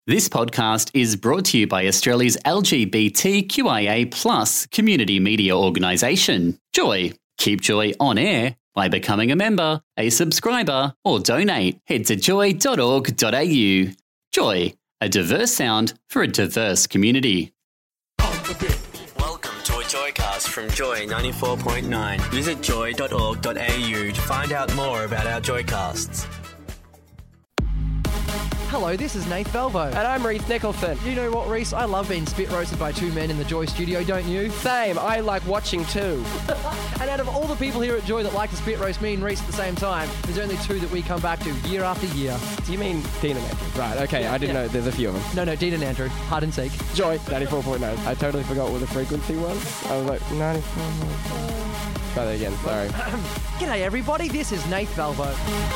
This podcast is brought to you by Australia's LGBTQIA+ community media organisation, Joy. Keep Joy on air by becoming a member, a subscriber, or donate. Head to joy.org.au. Joy, a diverse sound for a diverse community. Welcome to a Joycast from Joy 94.9. Visit joy.org.au to find out more about our Joycasts. Hello, this is Nath Velvo. And I'm Reece Nicholson. You know what, Reece? I love being spit roasted by two men in the Joy studio, don't you? Same, I like watching too. And out of all the people here at Joy that like to spit roast me and Reece at the same time, there's only two that we come back to year after year. Do you mean Dean and Andrew? Right, okay, I didn't know there's a few of them. No, Dean and Andrew, hide and seek. Joy, 94.9. I totally forgot what the frequency was. I was like, 94.9. Try that again, sorry. G'day everybody, this is Nath Velvo.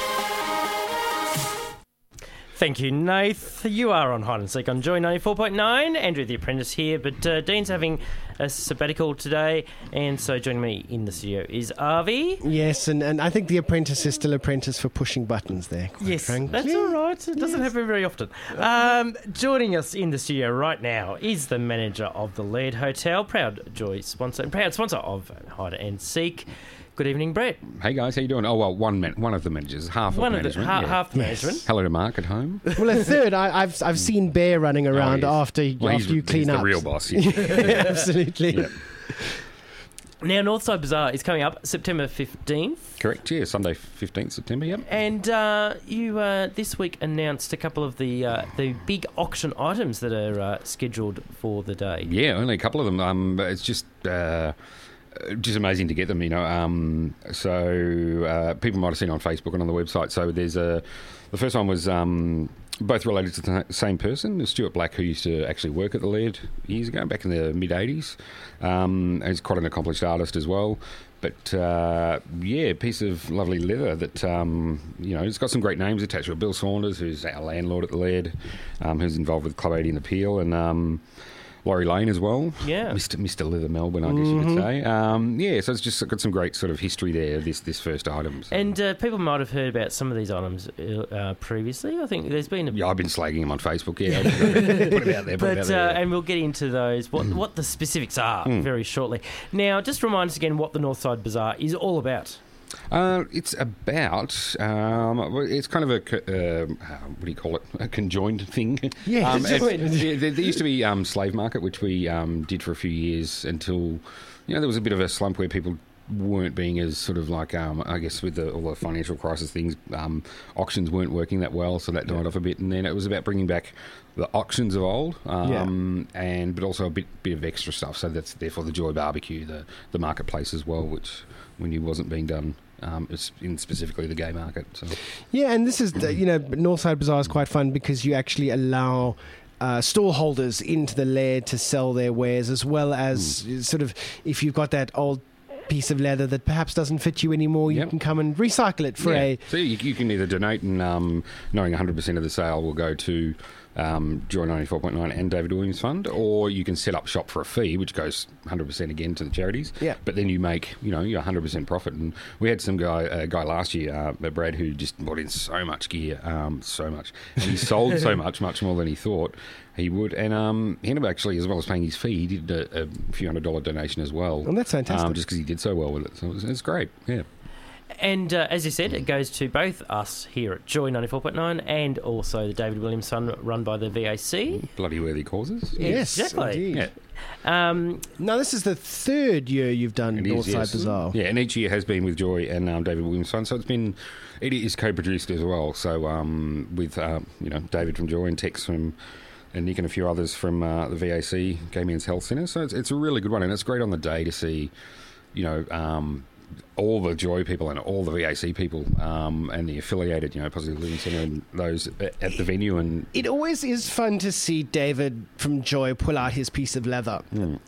Thank you, Nath. You are on Hide and Seek on Joy 94.9. Andrew the Apprentice here, but Dean's having a sabbatical today, and so joining me in the studio is Avi. Yes, and I think the apprentice is still apprentice for pushing buttons there. Yes, frankly. that's all right. It doesn't happen very often. Joining us in the studio right now is the manager of the Laird Hotel, proud sponsor of Hide and Seek. Good evening, Brett. Hey guys, how you doing? Oh well, one of the managers, half of management. Half the management. Hello to Mark at home. Well, a third. I've seen Bear running around after you clean he's up. the real boss. Yeah. Absolutely. Yeah. Now, Northside Bazaar is coming up September 15th. Correct. Yeah, Sunday 15th September. Yep. And you this week announced a couple of the big auction items that are scheduled for the day. Yeah, only a couple of them. It's just amazing to get them, you know. So people might have seen on Facebook and on the website. So there's the first one was both related to the same person, Stuart Black, who used to actually work at the Laird years ago, back in the mid-'80s. He's quite an accomplished artist as well. But, a piece of lovely leather that, it's got some great names attached to it. Bill Saunders, who's our landlord at the Laird, who's involved with Club 80 and Appeal, and Laurie Lane as well. Yeah. Mr. Leather Melbourne, I guess you could say. So it's just got some great sort of history there, this first item. So. And people might have heard about some of these items previously. I think there's been I've been slagging them on Facebook, yeah. Put it out there, and we'll get into those, what the specifics are very shortly. Now, just remind us again what the Northside Bazaar is all about. It's about, it's kind of a, what do you call it, a conjoined thing. Yeah, there used to be Slave Market, which we did for a few years until, there was a bit of a slump where people weren't being as sort of like, I guess with all the financial crisis things, auctions weren't working that well, so that died off a bit. And then it was about bringing back the auctions of old, but also a bit of extra stuff. So that's therefore the Joy Barbecue, the marketplace as well, which we knew wasn't being done in specifically the gay market. So. Yeah, and this is, Northside Bazaar is quite fun because you actually allow stall holders into the Laird to sell their wares, as well as sort of, if you've got that old piece of leather that perhaps doesn't fit you anymore, you can come and recycle it for So you can either donate and knowing 100% of the sale will go to Joy 94.9 and David Williams Fund, or you can set up shop for a fee, which goes 100% again to the charities. Yeah. But then you make, your 100% profit. And we had some guy last year, Brad, who just bought in so much gear, so much. And he sold so much more than he thought he would. And he ended up actually, as well as paying his fee, he did a few $100 donation as well. Well, that's fantastic. Just because he did so well with it. So it's great, yeah. And as you said, it goes to both us here at Joy 94.9 and also the David Williams Fund run by the VAC. Bloody worthy causes. Yes, exactly. Indeed. Yeah. Now, this is the third year you've done Northside Bazaar. Yeah, and each year has been with Joy and David Williams Fund. So it is co-produced as well. So with, David from Joy and Tex from... and Nick and a few others from the VAC, Gay Men's Health Centre. So it's a really good one, and it's great on the day to see, all the Joy people and all the VAC people and the affiliated, Positive Living Centre and those at the venue. And it always is fun to see David from Joy pull out his piece of leather.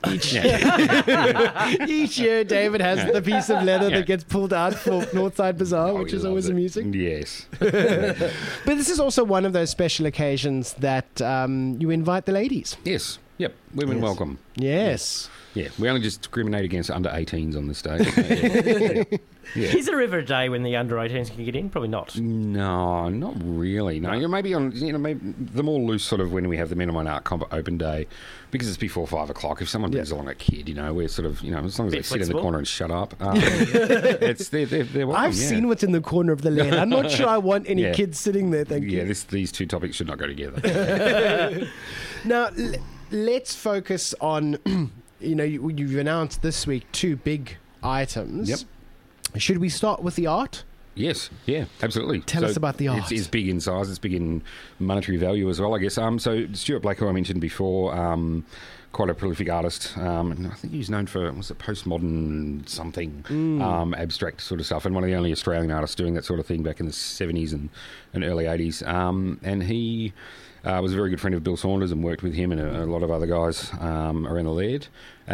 Each year, David has the piece of leather that gets pulled out for Northside Bazaar, which is always amusing. Yes. But this is also one of those special occasions that you invite the ladies. Yes. Yep, women welcome. Yes. Yeah, we only just discriminate against under 18s on this day. Yeah. Is there ever a day when the under 18s can get in? Probably not. No, not really. No, maybe on maybe the more loose sort of when we have the Men on One Art Comp open day, because it's before 5 o'clock. If someone brings along a kid, we're sort of as long as they sit in the corner and shut up, it's they're welcome. I've seen what's in the corner of the land. I'm not sure I want any kids sitting there. Thank you. Yeah, these two topics should not go together. Now let's focus on. You've announced this week 2 big items. Yep. Should we start with the art? Yes, yeah, absolutely. Tell us about the art. It's big in size. It's big in monetary value as well, I guess. So Stuart Blake, who I mentioned before, quite a prolific artist. And I think he's known for, postmodern something, abstract sort of stuff, and one of the only Australian artists doing that sort of thing back in the 70s and early 80s. And he was a very good friend of Bill Saunders and worked with him and a lot of other guys around the Laird.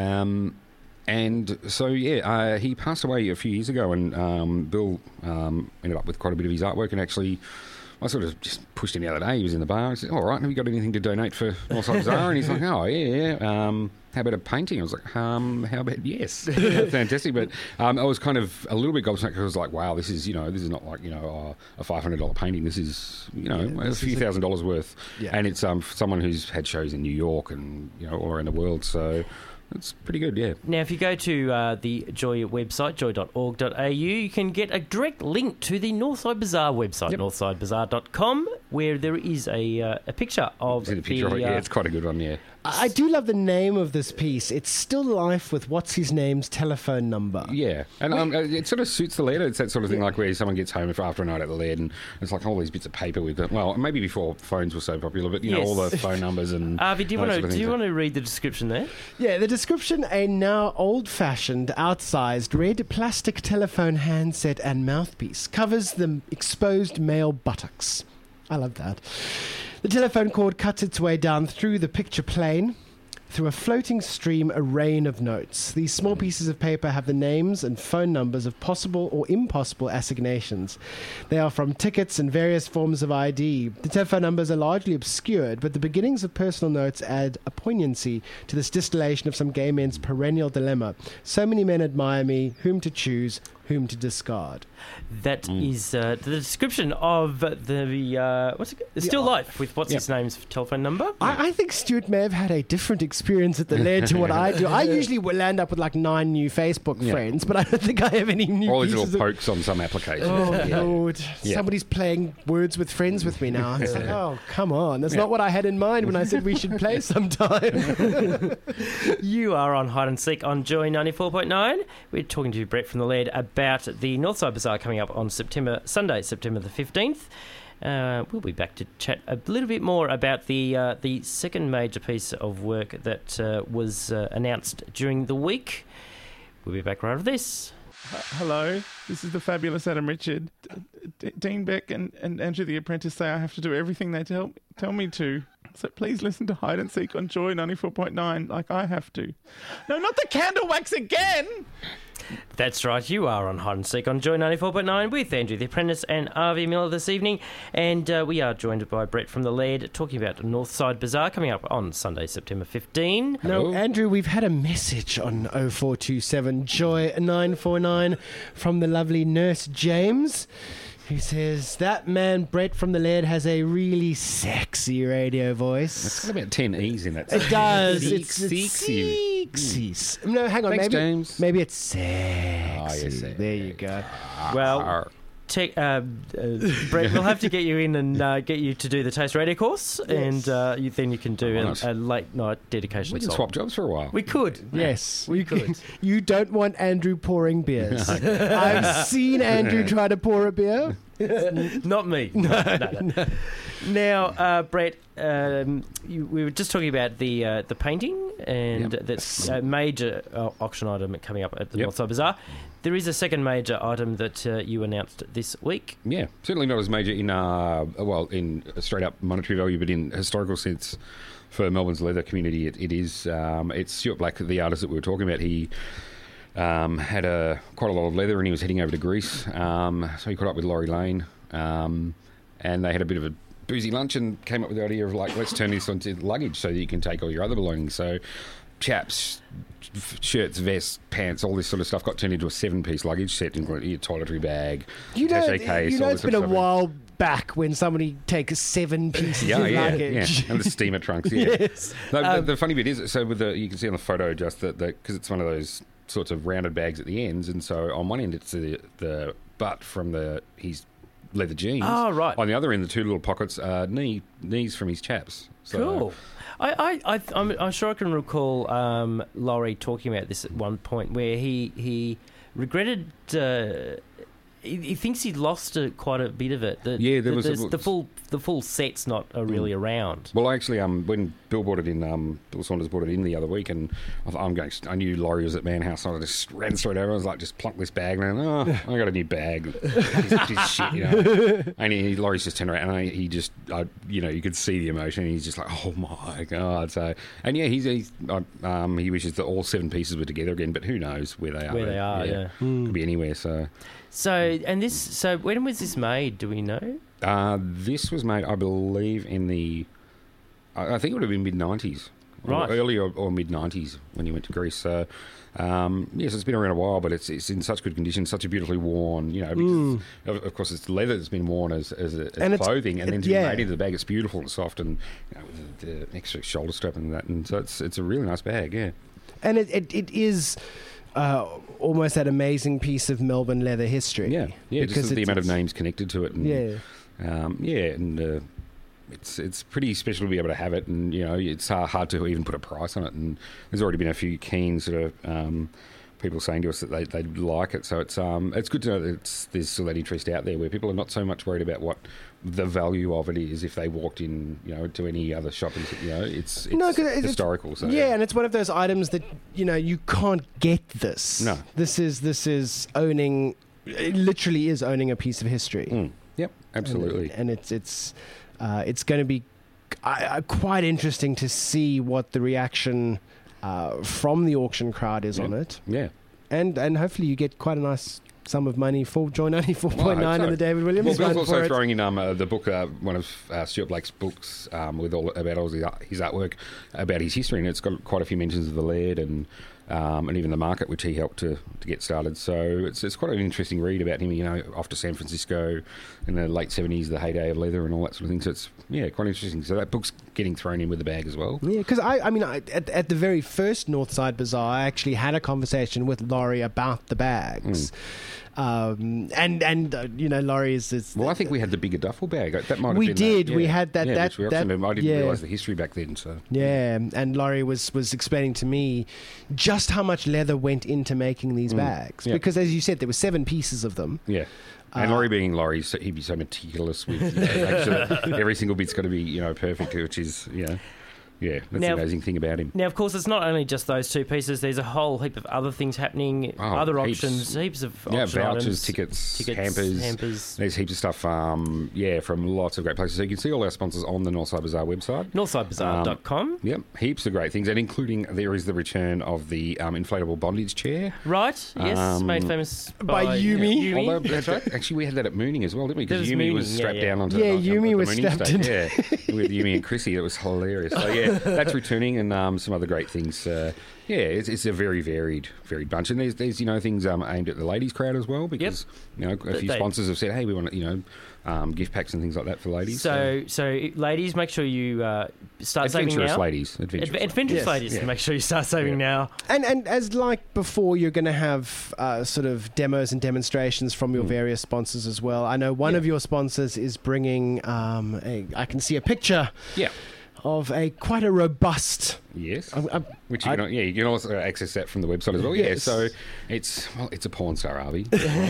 And so, he passed away a few years ago, and Bill ended up with quite a bit of his artwork. And actually, I sort of just pushed him the other day. He was in the bar. I said, "All right, have you got anything to donate for Northside Bazaar?" And he's like, "Oh, yeah. How about a painting?" I was like, "How about yes?" Fantastic. But I was kind of a little bit gobsmacked because I was like, "Wow, this is not like a $500 painting. This is a few $1,000s worth." Yeah. And it's someone who's had shows in New York and all around the world. So. It's pretty good, yeah. Now, if you go to the Joy website, joy.org.au, you can get a direct link to the Northside Bazaar website, northsidebazaar.com, where there is a picture of it's quite a good one, yeah. I do love the name of this piece. It's Still Life with What's His Name's telephone number. Yeah, and it sort of suits the Laird. It's that sort of thing like where someone gets home after a night at the Laird and it's like all these bits of paper with it. Well, maybe before phones were so popular, but all the phone numbers and... Avi, do you want to read the description there? Yeah, the description: a now old-fashioned, outsized red plastic telephone handset and mouthpiece covers the exposed male buttocks. I love that. The telephone cord cuts its way down through the picture plane. Through a floating stream, a rain of notes. These small pieces of paper have the names and phone numbers of possible or impossible assignations. They are from tickets and various forms of ID. The telephone numbers are largely obscured, but the beginnings of personal notes add a poignancy to this distillation of some gay men's perennial dilemma. So many men admire me, whom to choose, whom to discard. That is the description of the Still Life with what's his name's telephone number. I think Stuart may have had a different experience at the Laird to what I do. I usually will land up with like 9 new Facebook friends, but I don't think I have any new all these little pokes on some application. Oh, Lord. Somebody's playing Words with Friends with me now. It's like, oh, come on. That's not what I had in mind when I said we should play sometime. You are on Hide and Seek on Joy 94.9. We're talking to Brett from the Laird about the Northside Bazaar coming up on Sunday, September the 15th. We'll be back to chat a little bit more about the second major piece of work that was announced during the week. We'll be back right after this. Hello, this is the fabulous Adam Richard. Dean Beck and Andrew the Apprentice say I have to do everything they tell me to. So please listen to Hide and Seek on Joy 94.9 like I have to. No, not the candle wax again! That's right, you are on Hide and Seek on Joy 94.9 with Andrew the Apprentice and Avi Miller this evening. And we are joined by Brett from the Laird talking about Northside Bazaar coming up on Sunday, September 15. No, Andrew, we've had a message on 0427 Joy 949 from the lovely Nurse James, who says, that man Brett from the Laird has a really sexy radio voice. It's got about 10 E's in that. It does. It's sexy. No, hang on. Thanks, James. Maybe it's sexy. Oh, yes, there you go. Well, Brett, we'll have to get you in and get you to do the Taste Radio course, and then you can do a late night dedication. We can song. swap jobs for a while. We could. Yes, we could. You don't want Andrew pouring beers. I've seen Andrew try to pour a beer. Not me. No. Now, Brett, we were just talking about the painting, and that's a major auction item coming up at the Northside Bazaar. There is a second major item that you announced this week. Yeah, certainly not as major in straight up monetary value, but in historical sense for Melbourne's leather community, it is. It's Stuart Black, the artist that we were talking about. He had quite a lot of leather, and he was heading over to Greece. So he caught up with Laurie Lane, and they had a bit of boozy lunch and came up with the idea of like, let's turn this onto luggage so that you can take all your other belongings. So chaps, shirts, vests, pants, all this sort of stuff got turned into a 7-piece luggage set, including your toiletry bag, attaché case. It's been a while back when somebody takes 7 pieces of luggage. And the steamer trunks. Yeah. Yes. No, the funny bit is, so with you can see on the photo just that because it's one of those sorts of rounded bags at the ends, and so on one end it's the butt from his leather jeans. Oh, right. On the other end, the 2 little pockets are knees from his chaps. So, Cool. I'm sure I can recall Laurie talking about this at one point where he regretted. He thinks he'd lost quite a bit of it. The full set's not really around. Well, actually, when Bill Saunders brought it in the other week, and I knew Laurie was at Manhouse, so I just ran straight over. I was like, just plunked this bag, and I got a new bag. This shit, you know. And Laurie's just turned around, and you could see the emotion. He's just like, oh my god. So, and yeah, he wishes that all 7 pieces were together again, but who knows where they are? Yeah. Could be anywhere. So when was this made? Do we know? This was made, I believe, I think it would have been mid-90s. Right. Early or mid-90s when he went to Greece. So, yes, it's been around a while, but it's in such good condition, such a beautifully worn, because, of course, it's leather that's been worn as clothing, and then to be made into the bag, it's beautiful and soft, and with the extra shoulder strap and that. And so it's a really nice bag, yeah. And it is... almost that amazing piece of Melbourne leather history. Yeah, just the amount of names connected to it. And, it's pretty special to be able to have it, and it's hard to even put a price on it. And there's already been a few keen sort of people saying to us that they like it. So it's good to know that there's still that interest out there where people are not so much worried about what the value of it is if they walked in, to any other shop. It's historical. So and it's one of those items that you can't get this. No, this is owning. It literally is owning a piece of history. Yep, absolutely. And it's going to be quite interesting to see what the reaction from the auction crowd is on it. Yeah, and hopefully you get quite a nice sum of money for Joy 94.9 in the David Williams. Well, Bill's also throwing in the book, one of Stuart Blake's books, with all his artwork about his history, and it's got quite a few mentions of the Laird and even the market, which he helped to get started. So it's quite an interesting read about him, off to San Francisco in the late 70s, the heyday of leather and all that sort of thing. So it's, quite interesting. So that book's getting thrown in with the bag as well. Yeah, because at the very first Northside Bazaar, I actually had a conversation with Laurie about the bags. Laurie is... Well, I think we had the bigger duffel bag. That might have we been did. That, we had that. Which we remember. I didn't realise the history back then. So and Laurie was explaining to me just how much leather went into making these bags, because as you said, there were 7 pieces of them. Yeah. And Laurie being Laurie, he'd be so meticulous with make sure that every single bit's got to be perfect, which is Yeah, that's the amazing thing about him. Now, of course, it's not only just those 2 pieces. There's a whole heap of other things happening, other auctions, heaps of auction vouchers, items, tickets, hampers. There's heaps of stuff, from lots of great places. So you can see all our sponsors on the Northside Bazaar website. Northsidebazaar.com. Yep, heaps of great things, and including there is the return of the inflatable bondage chair. Right, yes, made famous by Yumi. Although, that's right. Actually, we had that at Mooning as well, didn't we? Because Yumi was strapped down onto Yumi was Mooning strapped stage. in. With Yumi and Chrissy. It was hilarious. So, that's returning, and some other great things. It's a very varied bunch, and there's things aimed at the ladies' crowd as well, because a few sponsors have said, hey, we want gift packs and things like that for ladies. So ladies, make sure you start saving now. Adventurous ladies, make sure you start saving now. And as like before, you're going to have sort of demos and demonstrations from your various sponsors as well. I know one of your sponsors is bringing I can see a picture. Yeah. Of quite a robust. Yes. Which you can also access that from the website as well. Yeah. Yes. So it's a porn star, Arby.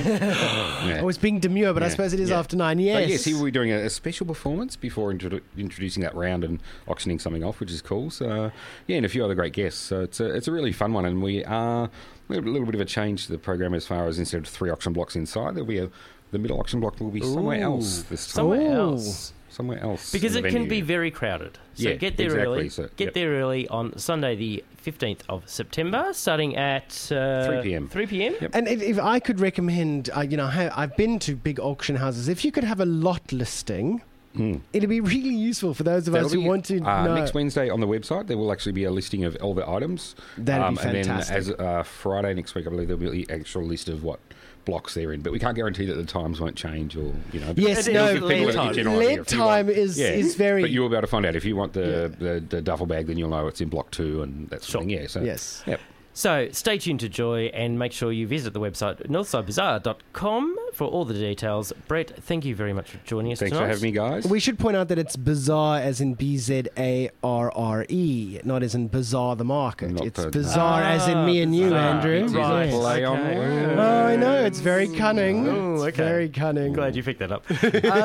I was being demure, but I suppose it is after 9. Yes. But yes, we're doing a special performance before introducing that round and auctioning something off, which is cool. So and a few other great guests. So it's a really fun one, and we have a little bit of a change to the program as far as instead of 3 auction blocks inside, there'll be the middle auction block will be somewhere else this time. Somewhere else. Because it can be very crowded. So get there early. Get there early on Sunday the 15th of September, starting at 3 p.m. 3 p.m. Yep. And if I could recommend, I've been to big auction houses. If you could have a lot listing It'd be really useful for those of us who want to know. Next Wednesday on the website, there will actually be a listing of all the items. That'd be fantastic. And then as Friday next week, I believe there'll be the actual list of what blocks they're in. But we can't guarantee that the times won't change or, but Yes, it'll no, give people a general idea. lead time is very... But you'll be able to find out. If you want the duffel bag, then you'll know it's in block 2 and that sort of thing. Yeah, so, yes. Yep. So stay tuned to Joy and make sure you visit the website northsidebazaar.com for all the details. Brett, thank you very much for joining us Thanks tonight. for having me, guys. We should point out that it's bizarre as in Bizarre, not as in Bizarre the Market. Not It's the- bizarre as in me and you, bizarre. Andrew. Right. Yes. Play on Okay. words. Oh, I know. It's very cunning. Oh, It's okay. very cunning. Glad you picked that up.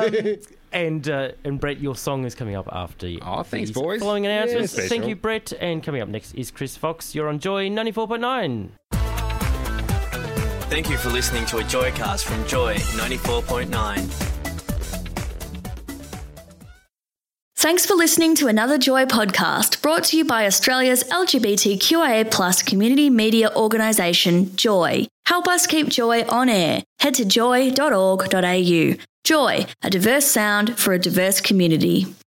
And Brett, your song is coming up after Oh, thanks, these boys. following announcements. Yes. Thank you, Brett. And coming up next is Chris Fox. You're on Joy 94.9. Thank you for listening to a Joycast from Joy 94.9. Thanks for listening to another Joy podcast brought to you by Australia's LGBTQIA+ community media organisation, Joy. Help us keep Joy on air. Head to joy.org.au. Joy, a diverse sound for a diverse community.